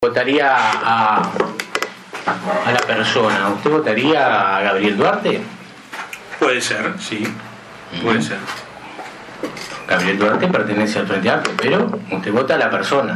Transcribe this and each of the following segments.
¿Votaría a la persona? ¿Usted votaría a Gabriel Duarte? Puede ser, sí, puede ser. Gabriel Duarte pertenece al Frente Amplio, pero usted vota a la persona.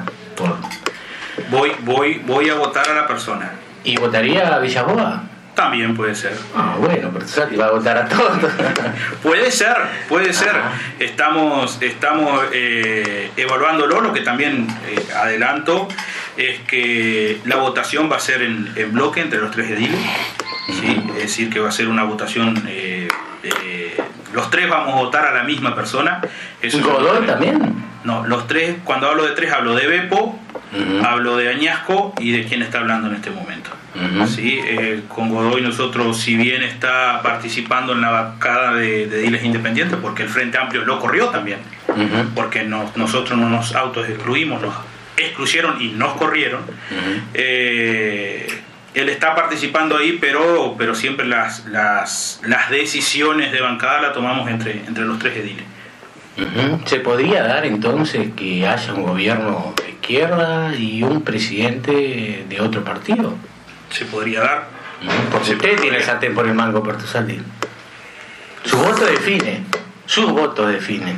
Voy a votar a la persona. ¿Y votaría a Villaboa? También puede ser. Ah, bueno, pero Sati va a votar a todos. Puede ser. Estamos evaluándolo. Lo que también adelanto es que la votación va a ser en bloque entre los tres ediles, ¿sí? Es decir, que va a ser una votación, los tres vamos a votar a la misma persona. ¿Y Godoy también? No, los tres, cuando hablo de tres hablo de Beppo, hablo de Añasco y de quien está hablando en este momento. ¿Sí? Con Godoy nosotros, si bien está participando en la bancada de ediles independientes, porque el Frente Amplio lo corrió también, porque nosotros no nos autoexcluimos, nos excluyeron y nos corrieron. Él está participando ahí, pero siempre las decisiones de bancada las tomamos entre los tres ediles. ¿Se podría dar entonces que haya un gobierno de izquierda y un presidente de otro partido? Se podría dar. Porque usted tiene el sartén por el mango, Puerto Saldín. Su voto define. Sus votos definen.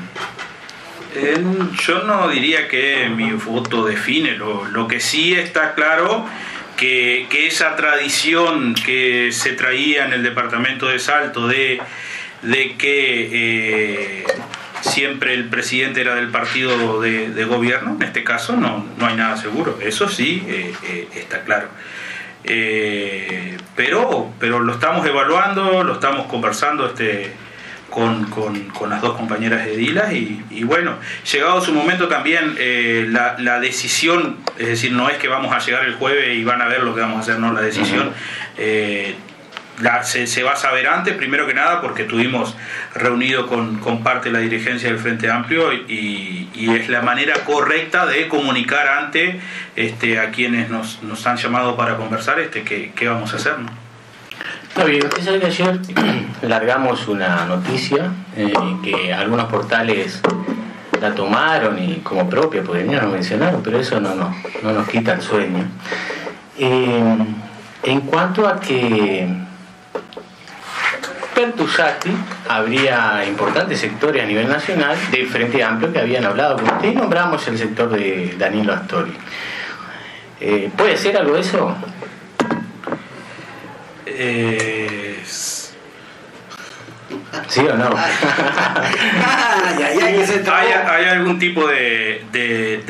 Yo no diría que mi voto define. Lo que sí está claro que esa tradición que se traía en el departamento de Salto de que siempre el presidente era del partido de gobierno, en este caso no hay nada seguro. Eso sí está claro. Pero lo estamos evaluando, lo estamos conversando con las dos compañeras edilas y bueno, llegado su momento también la decisión, es decir, no es que vamos a llegar el jueves y van a ver lo que vamos a hacer, no, la decisión se va a saber antes, primero que nada porque estuvimos reunidos con parte de la dirigencia del Frente Amplio y es la manera correcta de comunicar antes a quienes nos han llamado para conversar qué vamos a hacer, ¿no? Está bien, usted sabe que ayer largamos una noticia que algunos portales la tomaron y como propia, porque ni nos mencionaron, pero eso no nos quita el sueño. En cuanto a que Pertusati habría importantes sectores a nivel nacional del Frente Amplio que habían hablado con usted y nombramos el sector de Danilo Astori. ¿Puede ser algo de eso? ¿Sí o no? ¿Hay algún tipo de